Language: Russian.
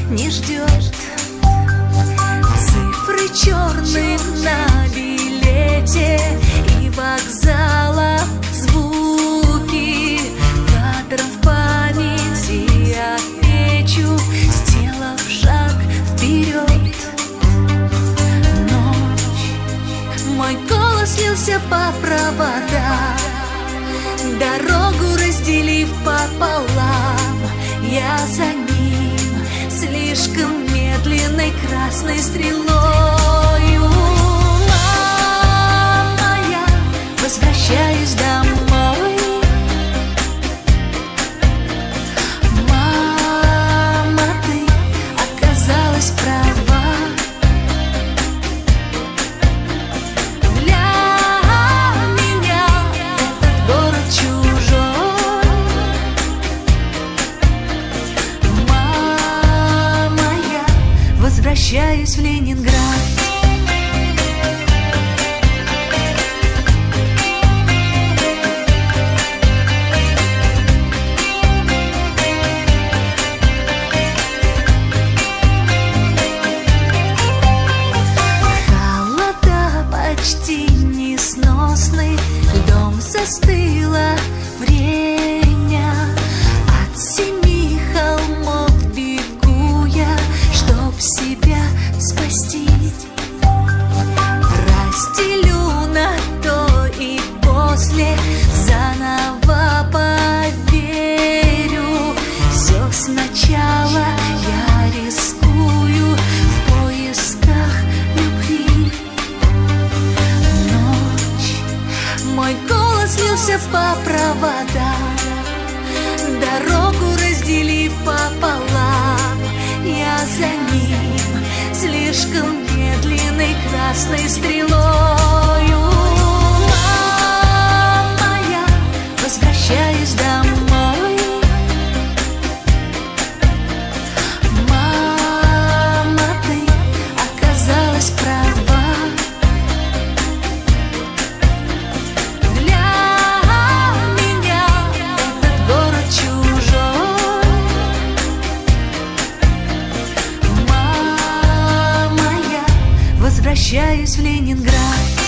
не ждет. Цифры черные на билете и вокзала звуки кадром в памяти отмечу, сделав шаг вперед. Ночь, мой голос лился по проводам, дорогу разделив пополам. Я за ним слишком медленной красной стрелою. Мама, я возвращаюсь домой. Мама, ты оказалась права. Для меня этот город чужой. Мама, я возвращаюсь в Ленинград. Почти несносный дом, застыло время. От 7 холмов бегу я, чтоб себя спасти. Разделю на то и после, заново поверю. Все сначала я рискую в поисках любви. Мой голос лился по проводам, дорогу разделив пополам. Я за ним слишком медленной красной стрелою. Мама, я возвращаюсь домой. Мама, ты оказалась права. Возвращаюсь в Ленинград.